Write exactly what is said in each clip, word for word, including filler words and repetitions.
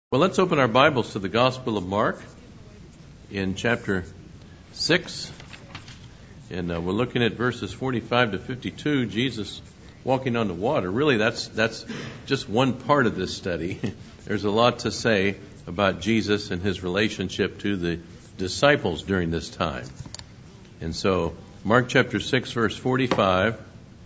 Well, let's open our Bibles to the Gospel of Mark in chapter six. And uh, we're looking at verses forty-five to fifty-two, Jesus walking on the water. Really, that's that's just one part of this study. There's a lot to say about Jesus and his relationship to the disciples during this time. And so, Mark chapter six, verse forty-five.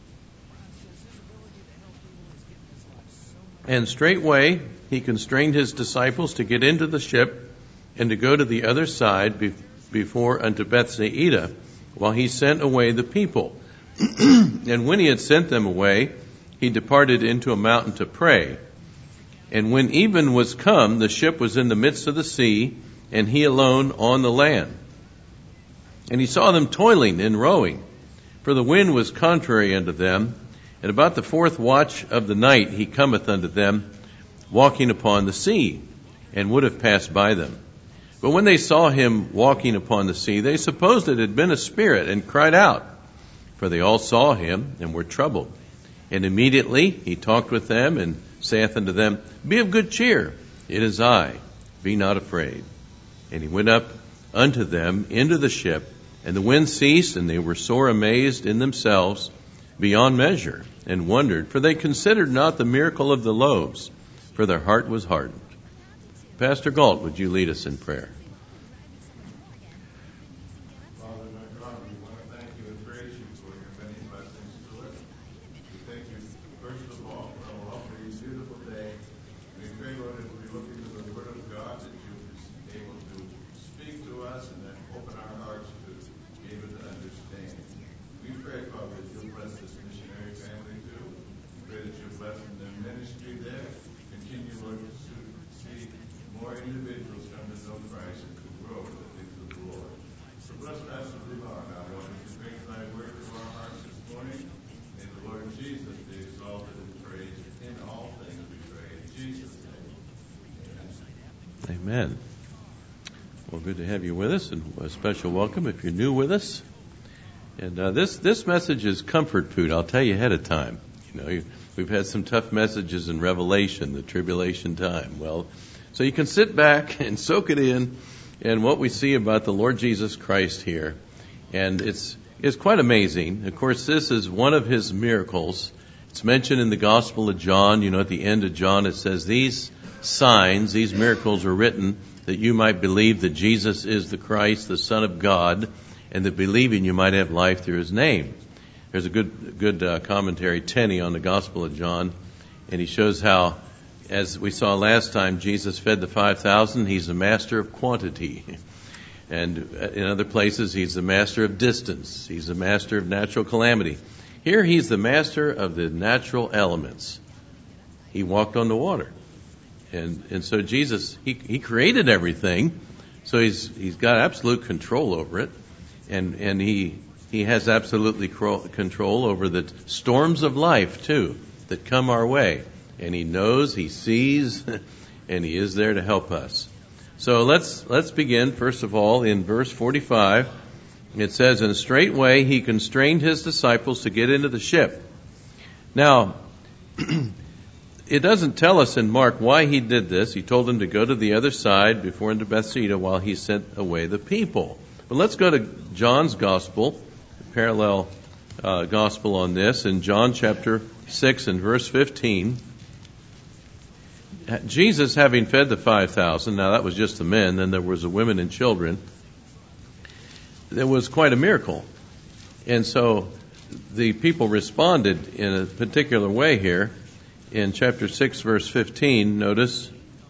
And straightway he constrained his disciples to get into the ship and to go to the other side be- before unto Bethsaida, while he sent away the people. And when he had sent them away, he departed into a mountain to pray. And when even was come, the ship was in the midst of the sea, and he alone on the land. And he saw them toiling and rowing, for the wind was contrary unto them. And about the fourth watch of the night he cometh unto them, walking upon the sea, and would have passed by them. But when they saw him walking upon the sea, they supposed it had been a spirit, and cried out. For they all saw him, and were troubled. And immediately he talked with them, and saith unto them, Be of good cheer, it is I, be not afraid. And he went up unto them into the ship, and the wind ceased, and they were sore amazed in themselves beyond measure, and wondered, for they considered not the miracle of the loaves, for their heart was hardened. Pastor Galt, would you lead us in prayer? Father, my God, we want to thank you and praise you for your many blessings to us. We thank you, first of all, for a lovely, beautiful day. We pray, Lord, as we look into the Word of God, that you be able to speak to us and then open our hearts to be able to understand. We pray, Father, that you'll bless this missionary family too. We pray that you'll bless their ministry there. Continue, Lord, to see more individuals come to know Christ and to grow in the things of the Lord. So bless Pastor Ruban now, Lord, as you bring thy word to our hearts this morning. May the Lord Jesus be exalted and praised in all things, we pray. In Jesus' name, amen. Amen. Well, good to have you with us, and a special welcome if you're new with us. And uh, this this message is comfort food. I'll tell you ahead of time. You know, you, we've had some tough messages in Revelation, the tribulation time. Well, so you can sit back and soak it in, and what we see about the Lord Jesus Christ here, and it's it's quite amazing. Of course, this is one of his miracles. It's mentioned in the Gospel of John. You know, at the end of John, it says these signs, these miracles are written that you might believe that Jesus is the Christ, the Son of God, and that believing you might have life through his name. There's a good good uh, commentary, Tenney, on the Gospel of John, and he shows how, as we saw last time, Jesus fed the five thousand. He's the master of quantity. And in other places, he's the master of distance. He's the master of natural calamity. Here, he's the master of the natural elements. He walked on the water. And and so Jesus, he, he created everything, so he's he's got absolute control over it. And and he he has absolutely control over the storms of life, too, that come our way. And he knows, he sees, and he is there to help us. So let's let's begin, first of all, in verse forty-five. It says, And straightway he constrained his disciples to get into the ship. Now, it doesn't tell us in Mark why he did this. He told them to go to the other side before into Bethsaida while he sent away the people. But let's go to John's Gospel, parallel uh, Gospel on this, in John chapter six and verse fifteen. Jesus, having fed the five thousand, now that was just the men, then there was the women and children, there was quite a miracle. And so the people responded in a particular way here. In chapter six, verse fifteen, notice,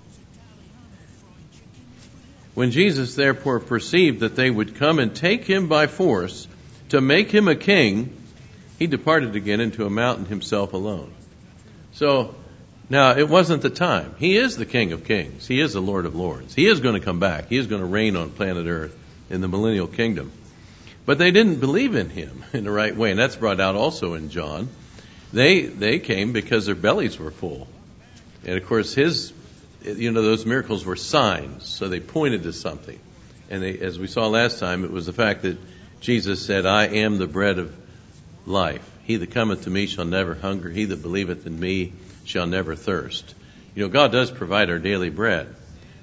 When Jesus therefore perceived that they would come and take him by force to make him a king, he departed again into a mountain himself alone. So, now it wasn't the time. He is the King of Kings. He is the Lord of Lords. He is going to come back. He is going to reign on planet Earth in the millennial kingdom. But they didn't believe in him in the right way, and that's brought out also in John. They they came because their bellies were full. And of course, his, you know, those miracles were signs, so they pointed to something. And they, as we saw last time, it was the fact that Jesus said, I am the bread of life. He that cometh to me shall never hunger. He that believeth in me shall never thirst. You know, God does provide our daily bread.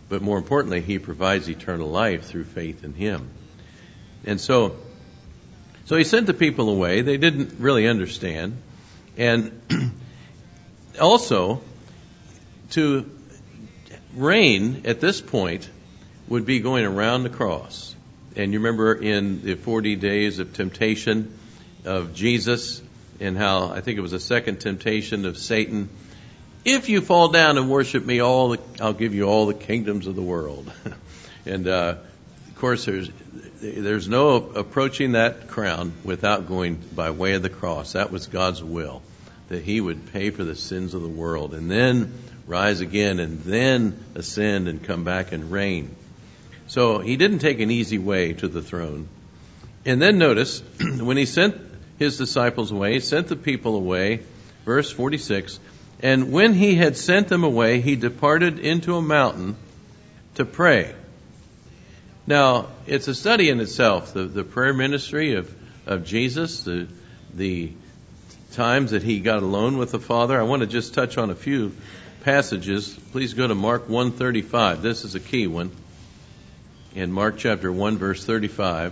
but more importantly, he provides eternal life through faith in him. And so, so he sent the people away. They didn't really understand. And also, to reign at this point would be going around the cross. And you remember in the forty days of temptation of Jesus, and how I think it was a second temptation of Satan. If you fall down and worship me, all the, I'll give you all the kingdoms of the world. and uh, of course, there's there's no approaching that crown without going by way of the cross. That was God's will, that he would pay for the sins of the world and then rise again and then ascend and come back and reign. So he didn't take an easy way to the throne. And then notice, when he sent his disciples away, he sent the people away, verse forty-six, and when he had sent them away, he departed into a mountain to pray. Now, it's a study in itself, the, the prayer ministry of, of Jesus, the, the times that he got alone with the Father. I want to just touch on a few passages. Please go to Mark one thirty-five. This is a key one. In Mark chapter one, verse thirty-five.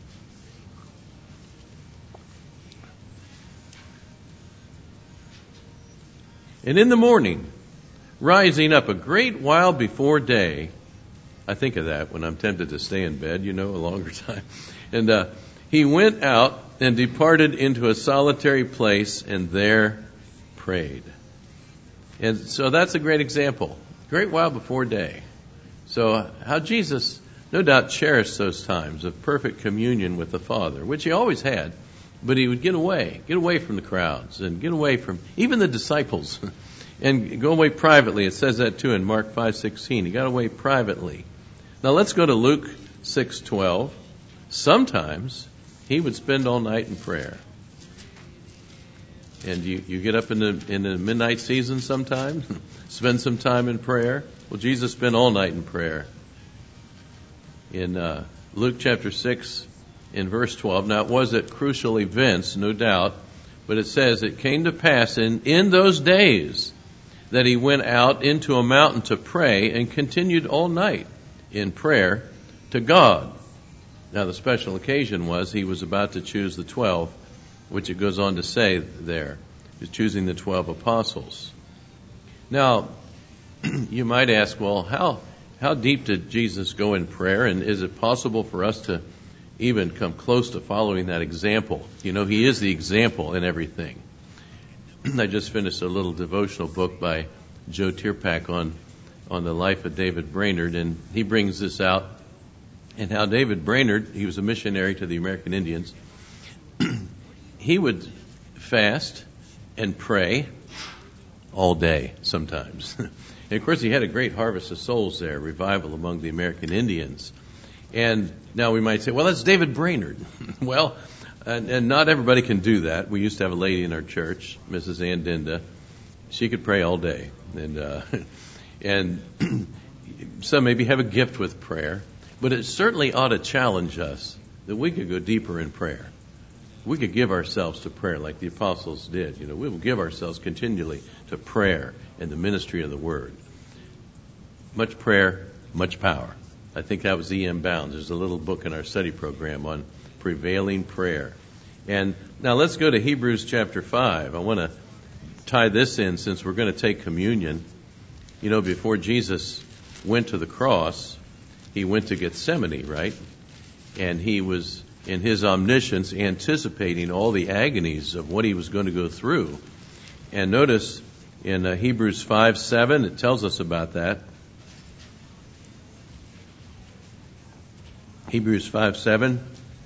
And in the morning, rising up a great while before day, I think of that when I'm tempted to stay in bed, you know, a longer time. And uh, he went out and departed into a solitary place and there prayed. And so that's a great example. Great while before day. So how Jesus no doubt cherished those times of perfect communion with the Father, which he always had. But he would get away, get away from the crowds and get away from even the disciples and go away privately. It says that too in Mark five sixteen. He got away privately. Now let's go to Luke six twelve. Sometimes he would spend all night in prayer. And you, you get up in the in the midnight season sometime, spend some time in prayer. Well, Jesus spent all night in prayer. In uh, Luke chapter six, in verse twelve. Now, it was at crucial events, no doubt, but it says, it came to pass in, in those days that he went out into a mountain to pray and continued all night in prayer to God. Now, the special occasion was he was about to choose the twelve, which it goes on to say there. He's choosing the twelve apostles. Now, you might ask, well, how how deep did Jesus go in prayer, and is it possible for us to even come close to following that example? You know, he is the example in everything. I just finished a little devotional book by Joe Tierpak on on the life of David Brainerd, and he brings this out, and how David Brainerd, he was a missionary to the American Indians, he would fast and pray all day sometimes. And of course, he had a great harvest of souls there, revival among the American Indians. And now we might say, well, that's David Brainerd. Well, and, and not everybody can do that. We used to have a lady in our church, Missus Ann Dinda. She could pray all day. And uh, and some maybe have a gift with prayer. But it certainly ought to challenge us that we could go deeper in prayer. We could give ourselves to prayer like the apostles did. You know, we will give ourselves continually to prayer and the ministry of the Word. Much prayer, much power. I think that was E M Bounds. There's a little book in our study program on prevailing prayer. And now let's go to Hebrews chapter five. I want to tie this in since we're going to take communion. You know, before Jesus went to the cross, he went to Gethsemane, right? And he was, in his omniscience, anticipating all the agonies of what he was going to go through. And notice in uh, Hebrews five seven, it tells us about that. Hebrews five seven,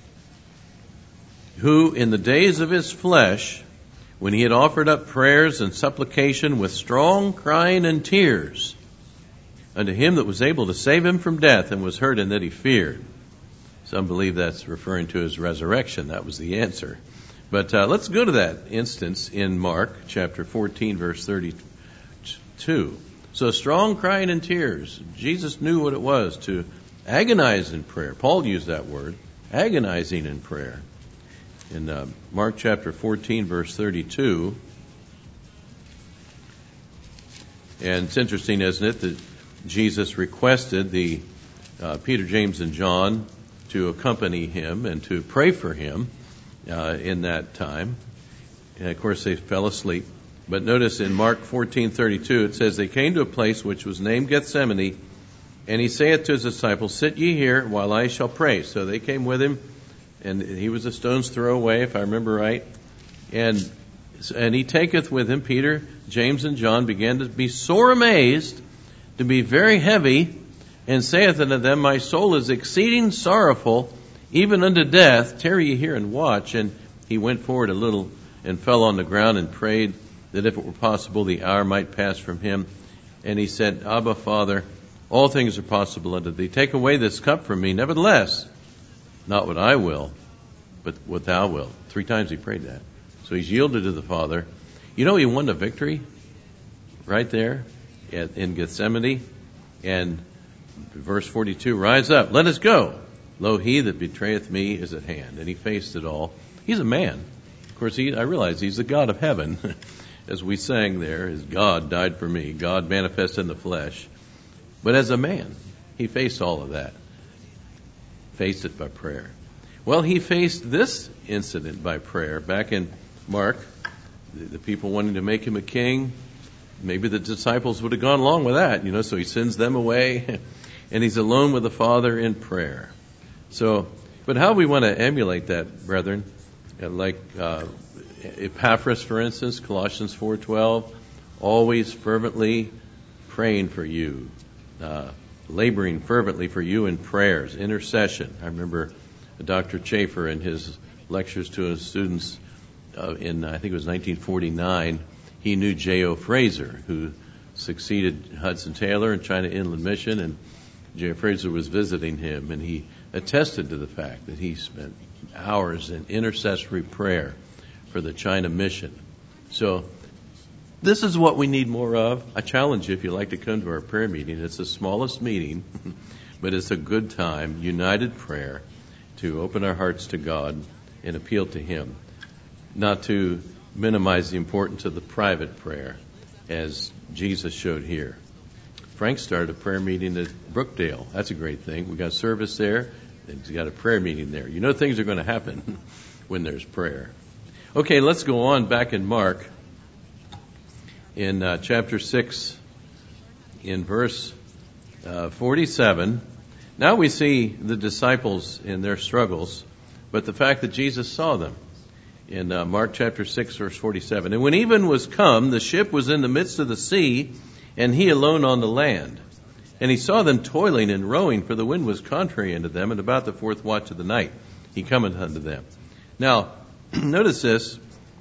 who in the days of his flesh, when he had offered up prayers and supplication with strong crying and tears unto him that was able to save him from death, and was heard in that he feared. Some believe that's referring to his resurrection. That was the answer. But uh, let's go to that instance in Mark chapter fourteen, verse thirty-two. So strong crying and tears. Jesus knew what it was to agonize in prayer. Paul used that word, agonizing in prayer. In uh, Mark chapter fourteen, verse thirty-two. And it's interesting, isn't it, that Jesus requested the uh, Peter, James, and John to accompany him and to pray for him uh, in that time. And of course, they fell asleep. But notice in Mark fourteen thirty-two, it says, they came to a place which was named Gethsemane, and he saith to his disciples, sit ye here while I shall pray. So they came with him, and he was a stone's throw away, if I remember right. And and he taketh with him Peter, James, and John, began to be sore amazed, to be very heavy, and saith unto them, my soul is exceeding sorrowful, even unto death. Tarry ye here and watch. And he went forward a little and fell on the ground and prayed that if it were possible, the hour might pass from him. And he said, Abba, Father, all things are possible unto thee. Take away this cup from me. Nevertheless, not what I will, but what thou wilt. Three times he prayed that. So he's yielded to the Father. You know, he won the victory right there at, in Gethsemane. And verse forty-two, rise up, let us go. Lo, he that betrayeth me is at hand. And he faced it all. He's a man. Of course, he, I realize he's the God of heaven. As we sang there, his God died for me. God manifest in the flesh. But as a man, he faced all of that. Faced it by prayer. Well, he faced this incident by prayer. Back in Mark, the, the people wanting to make him a king, maybe the disciples would have gone along with that, you know, so he sends them away, and he's alone with the Father in prayer. So, but how we want to emulate that, brethren, like uh, Epaphras, for instance, Colossians four twelve, always fervently praying for you, uh, laboring fervently for you in prayers, intercession. I remember Doctor Chafer in his lectures to his students uh, in, I think it was nineteen forty-nine, he knew J O Fraser, who succeeded Hudson Taylor in China Inland Mission, and J O Fraser was visiting him, and he attested to the fact that he spent hours in intercessory prayer for the China mission. So this is what we need more of. I challenge you, if you'd like to come to our prayer meeting. It's the smallest meeting, but it's a good time, united prayer, to open our hearts to God and appeal to Him, not to minimize the importance of the private prayer, as Jesus showed here. Frank started a prayer meeting at Brookdale. That's a great thing. We got service there, and he's got a prayer meeting there. You know things are going to happen when there's prayer. Okay, let's go on back in Mark, in uh, chapter six, in verse uh, forty-seven. Now we see the disciples in their struggles, but the fact that Jesus saw them. In uh, Mark chapter six, verse forty-seven. And when even was come, the ship was in the midst of the sea, and he alone on the land. And he saw them toiling and rowing, for the wind was contrary unto them, and about the fourth watch of the night he cometh unto them. Now, notice this.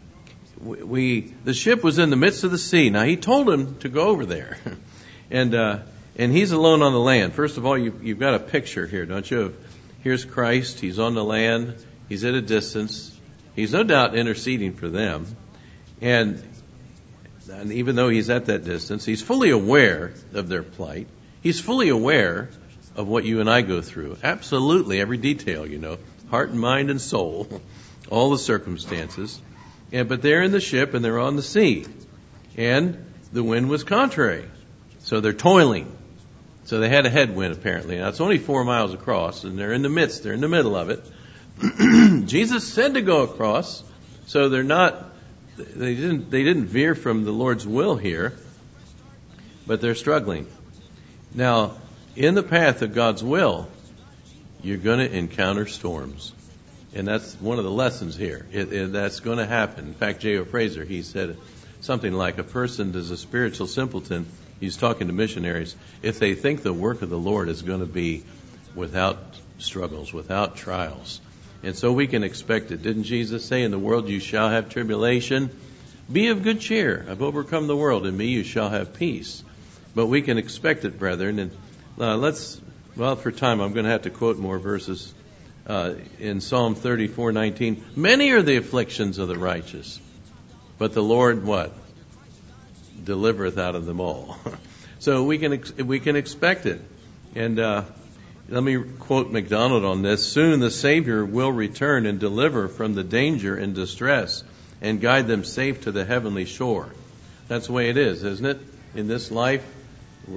We the ship was in the midst of the sea. Now, he told him to go over there. and uh, and he's alone on the land. First of all, you, you've got a picture here, don't you? Of, here's Christ. He's on the land. He's at a distance. He's no doubt interceding for them. And, and even though he's at that distance, he's fully aware of their plight. He's fully aware of what you and I go through. Absolutely, every detail, you know, heart and mind and soul, all the circumstances. And, but they're in the ship and they're on the sea. And the wind was contrary. So they're toiling. So they had a headwind, apparently. Now, it's only four miles across, and they're in the midst. They're in the middle of it. Jesus said to go across, so they're not, they didn't, they didn't veer from the Lord's will here, but they're struggling. Now, in the path of God's will, you're going to encounter storms. And that's one of the lessons here. It, it, that's going to happen. In fact, J O Fraser, he said something like, a person is a spiritual simpleton. He's talking to missionaries. If they think the work of the Lord is going to be without struggles, without trials. And so we can expect it. Didn't Jesus say, in the world you shall have tribulation? Be of good cheer. I've overcome the world. In me you shall have peace. But we can expect it, brethren. And uh, let's, well, for time, I'm going to have to quote more verses. Uh, in Psalm thirty-four nineteen, many are the afflictions of the righteous, but the Lord, what? Delivereth out of them all. So we can ex- we can expect it. And uh, let me quote MacDonald on this. Soon the Savior will return and deliver from the danger and distress and guide them safe to the heavenly shore. That's the way it is, isn't it? In this life, we're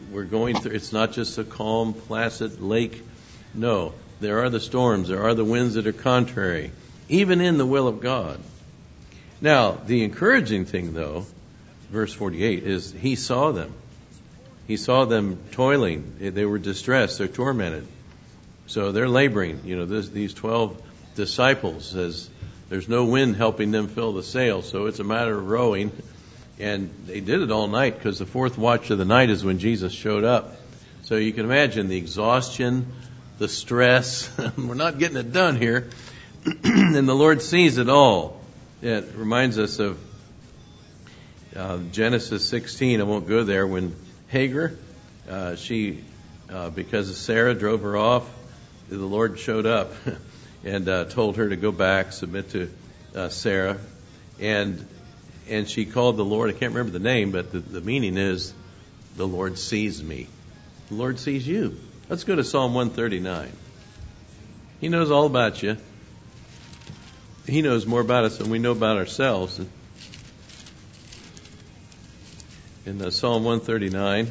we're going through, it's not just a calm, placid lake. No, there are the storms, there are the winds that are contrary, even in the will of God. Now, the encouraging thing, though, verse forty-eight, is he saw them. He saw them toiling. They were distressed. They're tormented. So they're laboring. You know, this, these twelve disciples, says there's no wind helping them fill the sail, so it's a matter of rowing. And they did it all night, because the fourth watch of the night is when Jesus showed up. So you can imagine the exhaustion, the stress. We're not getting it done here. And the Lord sees it all. It reminds us of uh, Genesis sixteen. I won't go there. When Hagar, uh, she, uh, because of Sarah drove her off, the Lord showed up and uh, told her to go back, submit to uh, Sarah. And and she called the Lord, I can't remember the name, but the, the meaning is, the Lord sees me. The Lord sees you. Let's go to Psalm one thirty-nine. He knows all about you. He knows more about us than we know about ourselves. In uh, Psalm one thirty-nine,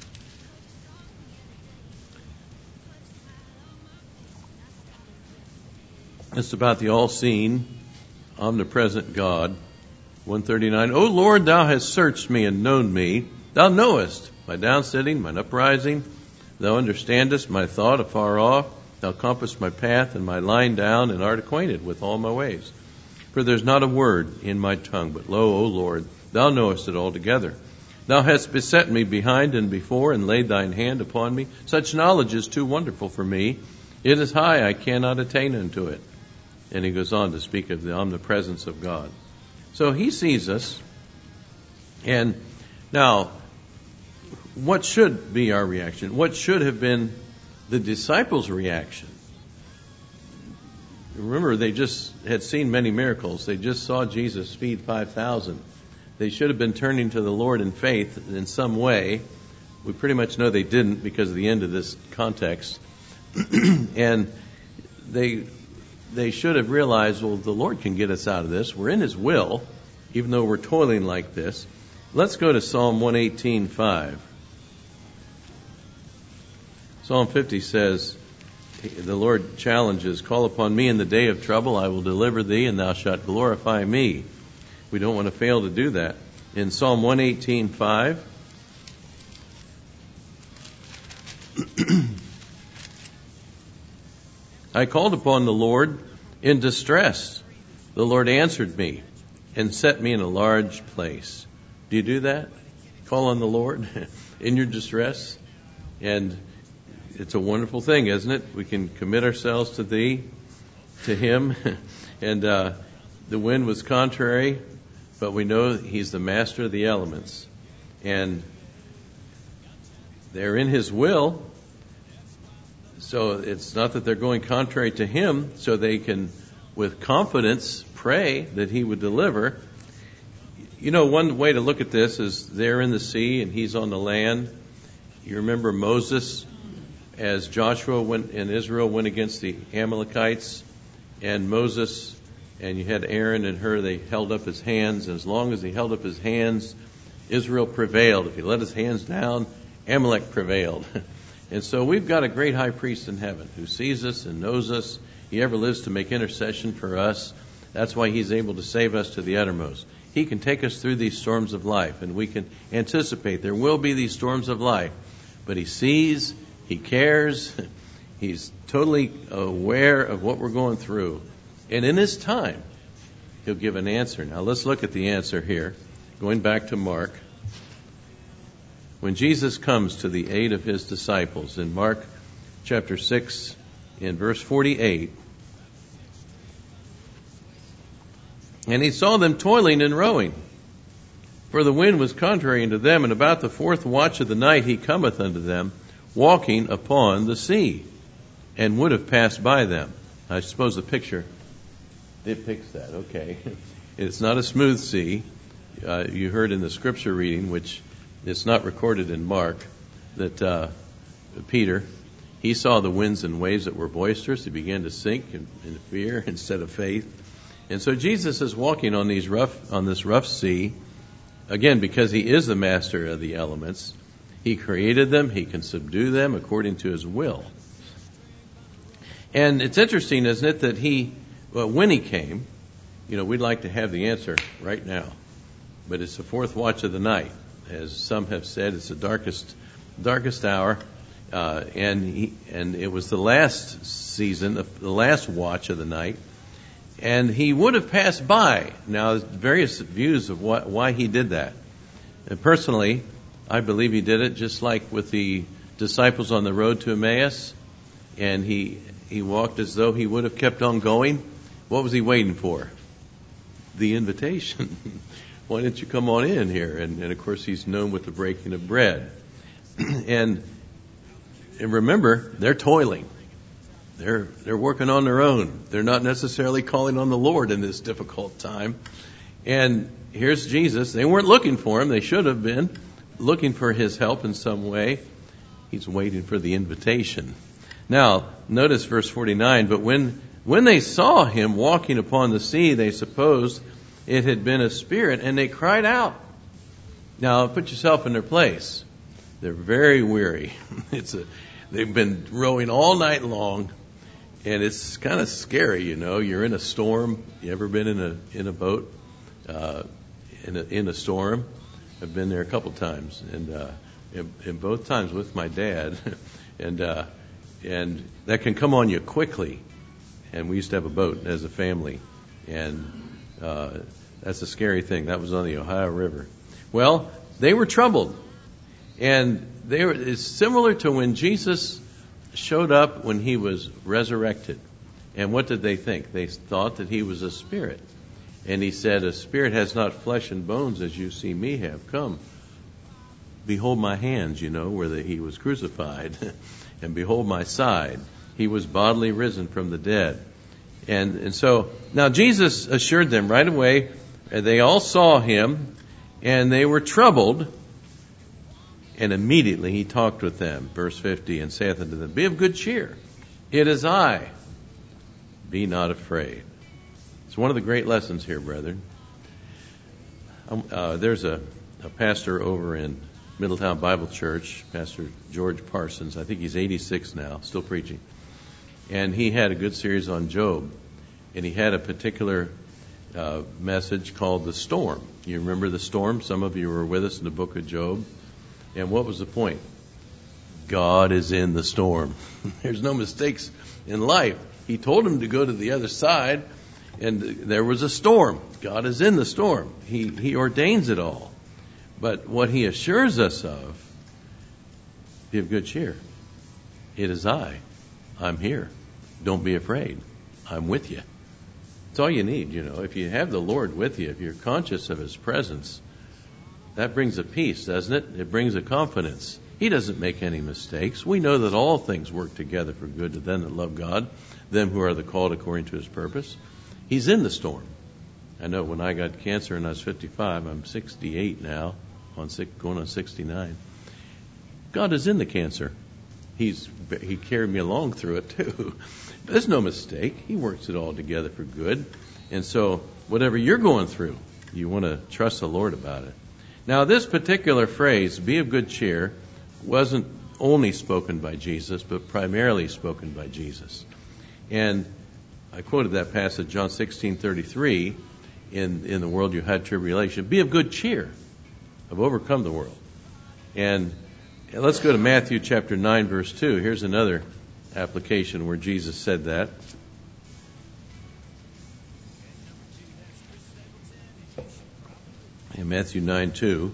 it's about the all-seeing, omnipresent God. one thirty-nine, O Lord, thou hast searched me and known me. Thou knowest my downsitting, mine uprising. Thou understandest my thought afar off. Thou compassest my path and my lying down, and art acquainted with all my ways. For there's not a word in my tongue, but lo, O Lord, thou knowest it altogether. Thou hast beset me behind and before, and laid thine hand upon me. Such knowledge is too wonderful for me. It is high, I cannot attain unto it. And he goes on to speak of the omnipresence of God. So he sees us. And now, what should be our reaction? What should have been the disciples' reaction? Remember, they just had seen many miracles. They just saw Jesus feed five thousand. They should have been turning to the Lord in faith in some way. We pretty much know they didn't because of the end of this context. And they they should have realized, well, the Lord can get us out of this. We're in His will, even though we're toiling like this. Let's go to Psalm one eighteen five. Psalm fifty says, the Lord challenges, call upon me in the day of trouble, I will deliver thee, and thou shalt glorify me. We don't want to fail to do that. In Psalm one eighteen five, I called upon the Lord in distress. The Lord answered me and set me in a large place. Do you do that? Call on the Lord in your distress? And it's a wonderful thing, isn't it? We can commit ourselves to Thee, to Him. And uh, the wind was contrary, but we know He's the master of the elements. And they're in His will. So it's not that they're going contrary to Him, so they can, with confidence, pray that He would deliver. You know, one way to look at this is they're in the sea and He's on the land. You remember Moses, as Joshua went and Israel went against the Amalekites, and Moses, and you had Aaron and Hur, they held up his hands, and as long as he held up his hands, Israel prevailed. If he let his hands down, Amalek prevailed. And so we've got a great high priest in heaven who sees us and knows us. He ever lives to make intercession for us. That's why He's able to save us to the uttermost. He can take us through these storms of life, and we can anticipate there will be these storms of life. But He sees, He cares, He's totally aware of what we're going through. And in His time, He'll give an answer. Now let's look at the answer here. Going back to Mark. When Jesus comes to the aid of His disciples in Mark chapter six, in verse forty-eight, and He saw them toiling and rowing, for the wind was contrary unto them, and about the fourth watch of the night He cometh unto them, walking upon the sea, and would have passed by them. I suppose the picture depicts that. Okay. It's not a smooth sea. Uh, you heard in the scripture reading, which it's not recorded in Mark, that uh, Peter, he saw the winds and waves that were boisterous. He began to sink in, in fear instead of faith. And so Jesus is walking on these rough, on this rough sea, again, because He is the master of the elements. He created them. He can subdue them according to his will. And it's interesting, isn't it, that he, well, when he came, you know, we'd like to have the answer right now. But it's the fourth watch of the night. As some have said, it's the darkest, darkest hour. Uh, and he, and it was the last season, the last watch of the night. And he would have passed by. Now, there's various views of what, why he did that. And personally, I believe he did it just like with the disciples on the road to Emmaus. And he he walked as though he would have kept on going. What was he waiting for? The invitation. Why didn't you come on in here? And, and of course, he's known with the breaking of bread. and, and remember, they're toiling. They're they're working on their own. They're not necessarily calling on the Lord in this difficult time. And here's Jesus. They weren't looking for him. They should have been looking for his help in some way. He's waiting for the invitation. Now, notice verse forty-nine. But when when they saw him walking upon the sea, they supposed it had been a spirit, and they cried out. Now, put yourself in their place. They're very weary. It's a, they've been rowing all night long. And it's kind of scary, you know. You're in a storm. You ever been in a in a boat uh, in a in a storm? I've been there a couple times, and uh, in, in both times with my dad, and uh, and that can come on you quickly. And we used to have a boat as a family, and uh, that's a scary thing. That was on the Ohio River. Well, they were troubled, and they were. It's similar to when Jesus showed up when he was resurrected. And what did they think? They thought that he was a spirit. And he said, a spirit has not flesh and bones as you see me have. Come, behold my hands, you know, where the, he was crucified. And behold my side. He was bodily risen from the dead. And, and so, now Jesus assured them right away, and they all saw him, and they were troubled. And immediately he talked with them, verse fifty, and saith unto them, be of good cheer. It is I. Be not afraid. It's one of the great lessons here, brethren. Um, uh, there's a, a pastor over in Middletown Bible Church, Pastor George Parsons. I think he's eighty-six now, still preaching. And he had a good series on Job. And he had a particular uh, message called The Storm. You remember the storm? Some of you were with us in the book of Job. And what was the point? God is in the storm. There's no mistakes in life. He told him to go to the other side, and there was a storm. God is in the storm. He, he ordains it all. But what he assures us of, be of good cheer. It is I. I'm here. Don't be afraid. I'm with you. It's all you need, you know. If you have the Lord with you, if you're conscious of his presence, that brings a peace, doesn't it? It brings a confidence. He doesn't make any mistakes. We know that all things work together for good to them that love God, them who are the called according to his purpose. He's in the storm. I know when I got cancer and I was fifty-five, I'm sixty-eight now, on six, going on sixty-nine. God is in the cancer. He's He carried me along through it too. There's no mistake. He works it all together for good. And so whatever you're going through, you want to trust the Lord about it. Now, this particular phrase, be of good cheer, wasn't only spoken by Jesus, but primarily spoken by Jesus. And I quoted that passage, John sixteen thirty-three, in, in the world you had tribulation. Be of good cheer. I've overcome the world. And let's go to Matthew chapter nine, verse two. Here's another application where Jesus said that. In Matthew nine two.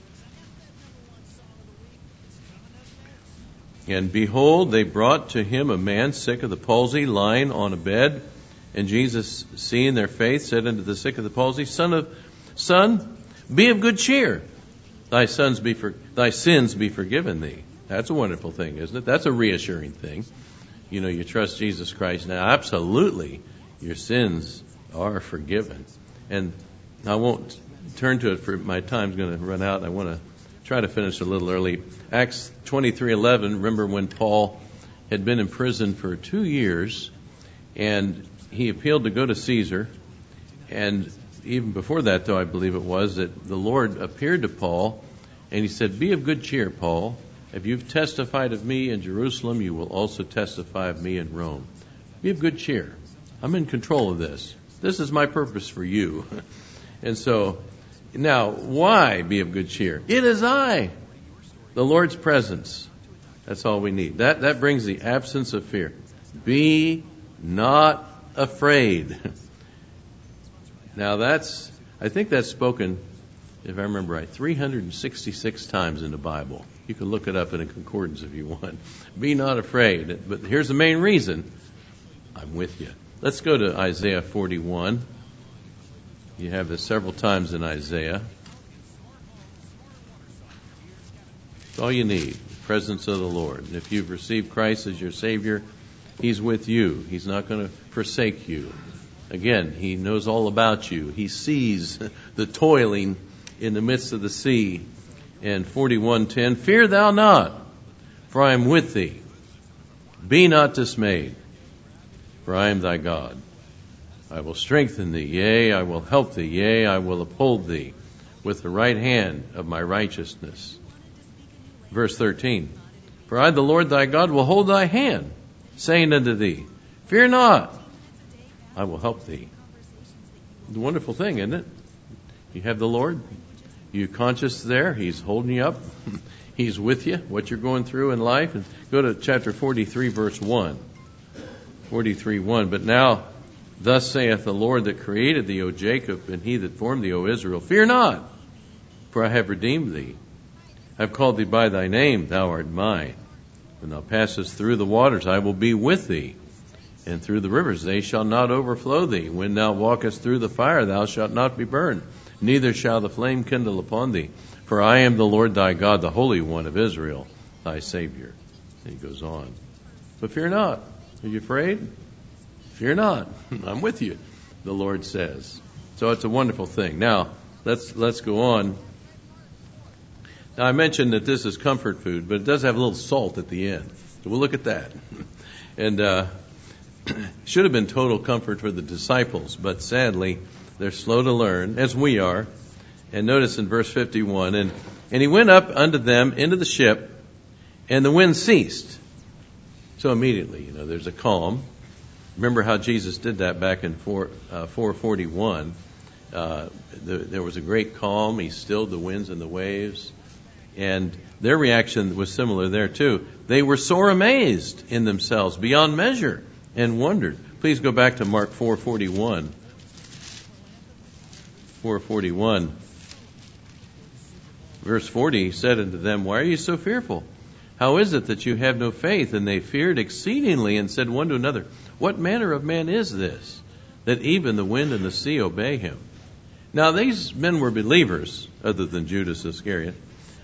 And behold, they brought to him a man sick of the palsy, lying on a bed. And Jesus, seeing their faith, said unto the sick of the palsy, Son of son, be of good cheer. Thy sons be for, thy sins be forgiven thee. That's a wonderful thing, isn't it? That's a reassuring thing. You know, you trust Jesus Christ now. Absolutely, your sins are forgiven. And I won't turn to it, for my time's going to run out. I want to try to finish a little early. Acts twenty-three eleven, remember when Paul had been in prison for two years, and he appealed to go to Caesar. And even before that, though, I believe it was, that the Lord appeared to Paul And he said, be of good cheer, Paul. If you've testified of me in Jerusalem, you will also testify of me in Rome. Be of good cheer. I'm in control of this. This is my purpose for you. And so, now, why be of good cheer? It is I, the Lord's presence. That's all we need. That, that brings the absence of fear. Be not afraid. Now that's, I think that's spoken, if I remember right, three hundred sixty-six times in the Bible. You can look it up in a concordance if you want. Be not afraid. But here's the main reason. I'm with you. Let's go to Isaiah forty-one. You have this several times in Isaiah. It's all you need, the presence of the Lord. And if you've received Christ as your Savior, He's with you. He's not going to forsake you. Again, He knows all about you. He sees the toiling in the midst of the sea. And forty-one ten, fear thou not, for I am with thee. Be not dismayed, for I am thy God. I will strengthen thee, yea, I will help thee, yea, I will uphold thee with the right hand of my righteousness. Verse thirteen, for I, the Lord thy God, will hold thy hand, saying unto thee, fear not, I will help thee. It's a wonderful thing, isn't it? You have the Lord, you conscious there, He's holding you up, He's with you, what you're going through in life. And go to chapter forty-three, verse one. forty-three, one. But now, thus saith the Lord that created thee, O Jacob, and He that formed thee, O Israel, fear not, for I have redeemed thee. I have called thee by thy name, thou art mine. When thou passest through the waters, I will be with thee. And through the rivers, they shall not overflow thee. When thou walkest through the fire, thou shalt not be burned, neither shall the flame kindle upon thee. For I am the Lord thy God, the Holy One of Israel, thy Savior. And he goes on. But fear not. Are you afraid? Fear not. I'm with you, the Lord says. So it's a wonderful thing. Now, let's let's go on. Now, I mentioned that this is comfort food, but it does have a little salt at the end. So we'll look at that. And uh should have been total comfort for the disciples, but sadly, they're slow to learn, as we are. And notice in verse fifty-one, and, and he went up unto them into the ship, and the wind ceased. So immediately, you know, there's a calm. Remember how Jesus did that back in four forty-one. Uh, the, there was a great calm. He stilled the winds and the waves. And their reaction was similar there too. They were sore amazed in themselves beyond measure and wondered. Please go back to Mark four forty-one. four forty-one. Verse forty, he said unto them, why are you so fearful? How is it that you have no faith? And they feared exceedingly and said one to another, what manner of man is this, that even the wind and the sea obey him? Now these men were believers, other than Judas Iscariot.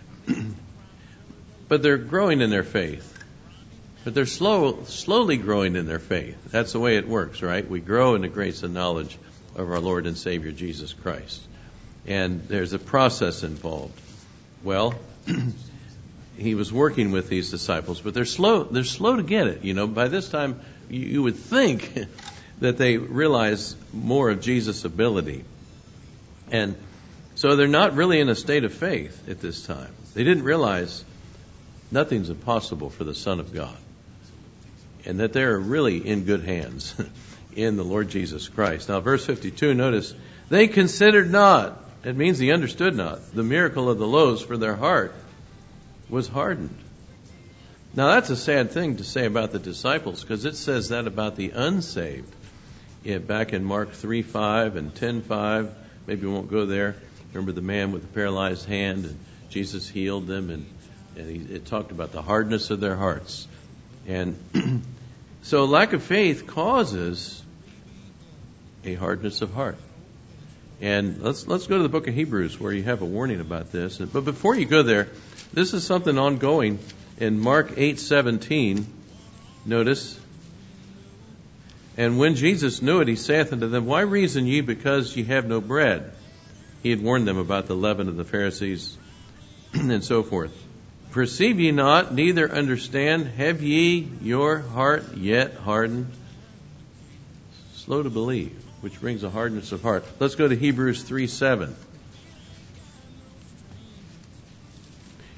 But they're growing in their faith. But they're slow, slowly growing in their faith. That's the way it works, right? We grow in the grace and knowledge of our Lord and Savior Jesus Christ. And there's a process involved. Well, he was working with these disciples, but they're slow, they're slow to get it. You know, by this time, you, you would think that they realize more of Jesus' ability. And so they're not really in a state of faith at this time. They didn't realize nothing's impossible for the Son of God, and that they're really in good hands in the Lord Jesus Christ. Now, verse fifty-two, notice, they considered not, it means he understood not, the miracle of the loaves, for their heart was hardened. Now, that's a sad thing to say about the disciples, because it says that about the unsaved. Yeah, back in Mark three five and ten five, maybe we won't go there. Remember the man with the paralyzed hand, and Jesus healed them, and, and he, it talked about the hardness of their hearts. And so lack of faith causes a hardness of heart. And let's let's go to the book of Hebrews, where you have a warning about this. But before you go there, this is something ongoing in Mark eight seventeen. Notice, and when Jesus knew it, he saith unto them, why reason ye because ye have no bread? He had warned them about the leaven of the Pharisees and so forth. Perceive ye not, neither understand, have ye your heart yet hardened? Slow to believe, which brings a hardness of heart. Let's go to Hebrews three seven.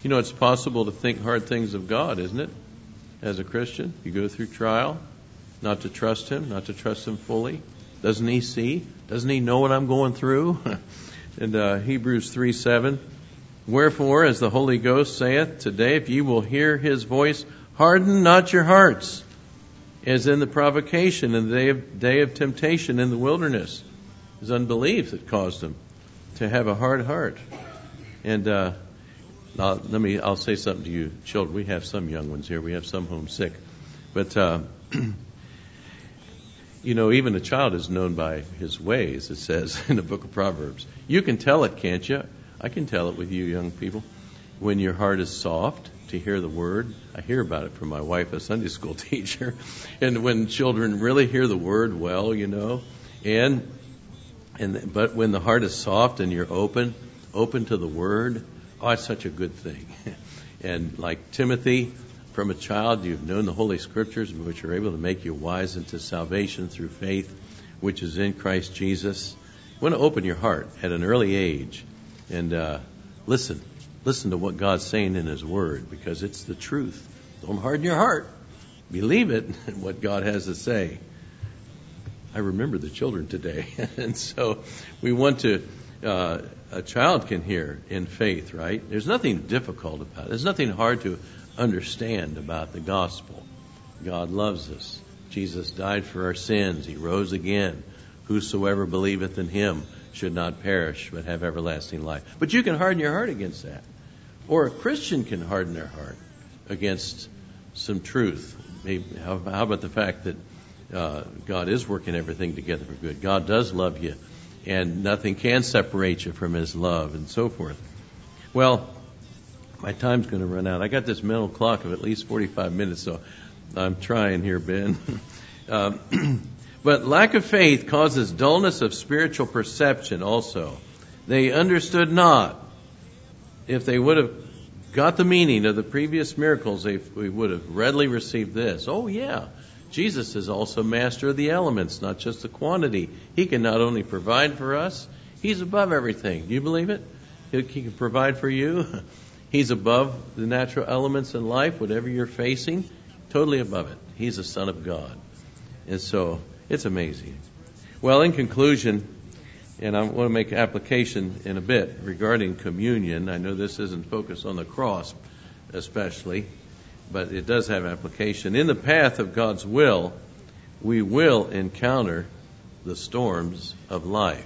You know, it's possible to think hard things of God, isn't it? As a Christian, you go through trial, not to trust Him, not to trust Him fully. Doesn't He see? Doesn't He know what I'm going through? In uh, Hebrews three seven, wherefore, as the Holy Ghost saith, today, if ye will hear His voice, harden not your hearts, as in the provocation in the day of, day of temptation in the wilderness. It was unbelief that caused them to have a hard heart. And uh, now, let me, I'll say something to you, children. We have some young ones here. We have some homesick. But, uh, you know, even a child is known by his ways, it says in the book of Proverbs. You can tell it, can't you? I can tell it with you young people. When your heart is soft to hear the word. I hear about it from my wife, a Sunday school teacher. And when children really hear the word well, you know, and and but when the heart is soft and you're open, open to the word, oh, it's such a good thing. And like Timothy, from a child, you've known the Holy Scriptures, which are able to make you wise into salvation through faith, which is in Christ Jesus. You want to open your heart at an early age and uh, listen. Listen to what God's saying in His Word, because it's the truth. Don't harden your heart. Believe it, what God has to say. I remember the children today. And so we want to, uh, a child can hear in faith, right? There's nothing difficult about it. There's nothing hard to understand about the gospel. God loves us. Jesus died for our sins. He rose again. Whosoever believeth in Him should not perish, but have everlasting life. But you can harden your heart against that. Or a Christian can harden their heart against some truth. Maybe, how, how about the fact that uh, God is working everything together for good? God does love you, and nothing can separate you from His love, and so forth. Well, my time's going to run out. I got this mental clock of at least forty-five minutes, so I'm trying here, Ben. um, But lack of faith causes dullness of spiritual perception also. They understood not. If they would have got the meaning of the previous miracles, they we would have readily received this. Oh, yeah, Jesus is also master of the elements, not just the quantity. He can not only provide for us, He's above everything. Do you believe it? He can provide for you. He's above the natural elements in life, whatever you're facing, totally above it. He's the Son of God. And so it's amazing. Well, in conclusion, and I want to make application in a bit regarding communion. I know this isn't focused on the cross especially, but it does have application. In the path of God's will, we will encounter the storms of life.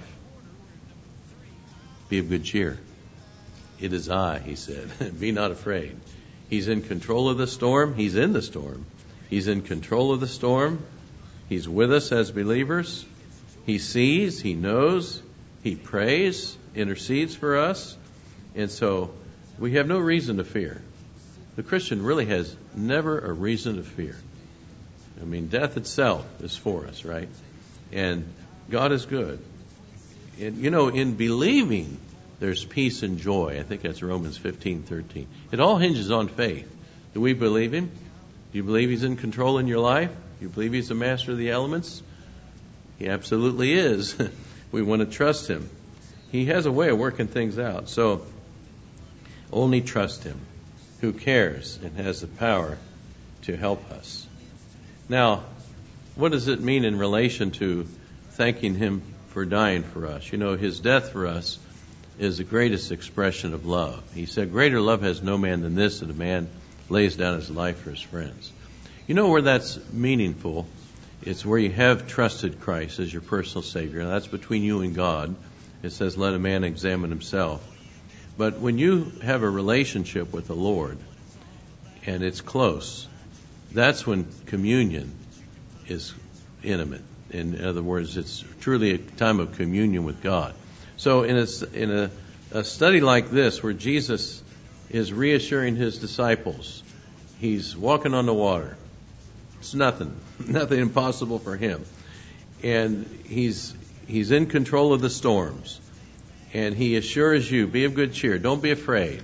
Be of good cheer. It is I, He said. Be not afraid. He's in control of the storm. He's in the storm. He's in control of the storm. He's with us as believers. He sees, He knows, He prays, intercedes for us. And so we have no reason to fear. The Christian really has never a reason to fear. I mean, death itself is for us, right? And God is good. And, you know, in believing, there's peace and joy. I think that's Romans fifteen thirteen. It all hinges on faith. Do we believe Him? Do you believe He's in control in your life? Do you believe He's the master of the elements? He absolutely is. We want to trust Him. He has a way of working things out. So only trust Him, who cares and has the power to help us. Now, what does it mean in relation to thanking Him for dying for us? You know, His death for us is the greatest expression of love. He said, greater love has no man than this, that a man lays down his life for his friends. You know where that's meaningful? It's where you have trusted Christ as your personal Savior. Now, that's between you and God. It says, let a man examine himself. But when you have a relationship with the Lord, and it's close, that's when communion is intimate. In other words, it's truly a time of communion with God. So in a, in a, a study like this, where Jesus is reassuring His disciples, He's walking on the water. It's nothing, nothing impossible for Him. And He's He's in control of the storms. And He assures you, be of good cheer, don't be afraid.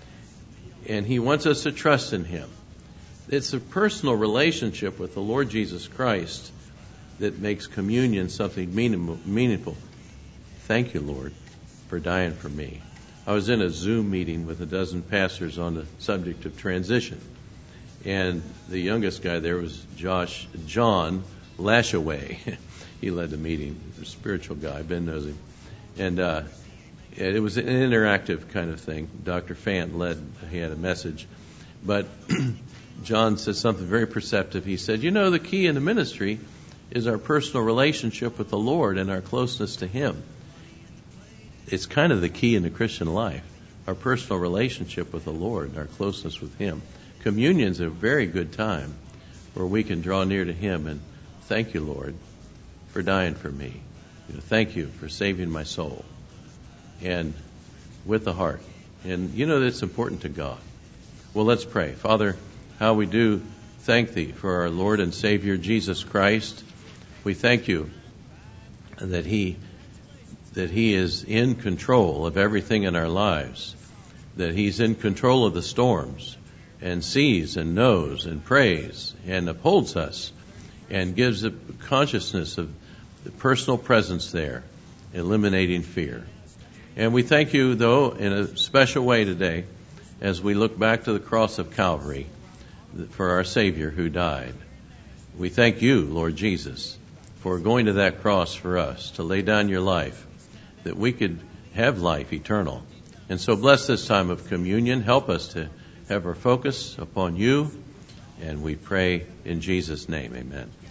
And He wants us to trust in Him. It's a personal relationship with the Lord Jesus Christ that makes communion something meaningful. Thank you, Lord, for dying for me. I was in a Zoom meeting with a dozen pastors on the subject of transition. And the youngest guy there was Josh, John Lashaway. He led the meeting. He was a spiritual guy. Ben knows him. And uh, it was an interactive kind of thing. Doctor Fant led, he had a message. But John said something very perceptive. He said, you know, the key in the ministry is our personal relationship with the Lord and our closeness to Him. It's kind of the key in the Christian life, our personal relationship with the Lord and our closeness with Him. Communion's a very good time where we can draw near to Him and thank you, Lord, for dying for me. You know, thank you for saving my soul. And with the heart. And you know that's important to God. Well, let's pray. Father, how we do thank Thee for our Lord and Savior, Jesus Christ. We thank You that He that He is in control of everything in our lives, that He's in control of the storms, and sees and knows and prays and upholds us and gives a consciousness of the personal presence there, eliminating fear. And we thank You, though, in a special way today as we look back to the cross of Calvary for our Savior who died. We thank You, Lord Jesus, for going to that cross for us, to lay down Your life, that we could have life eternal. And so bless this time of communion. Help us to have our focus upon You. And we pray in Jesus' name, amen.